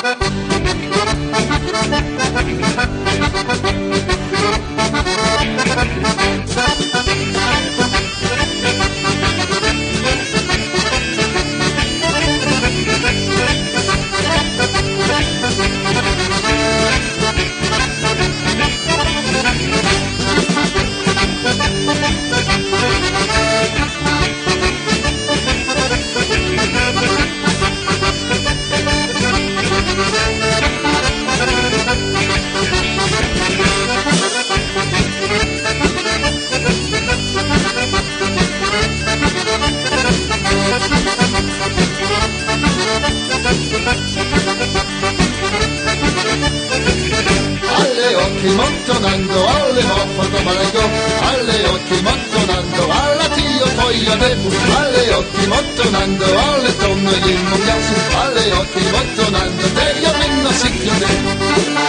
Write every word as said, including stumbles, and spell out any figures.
Montonando alle moffato malago, alle occhi montonando alla tio poi a debu, alle occhi montonando alle tonno gli immogliasu, alle occhi montonando te io minno si chiude.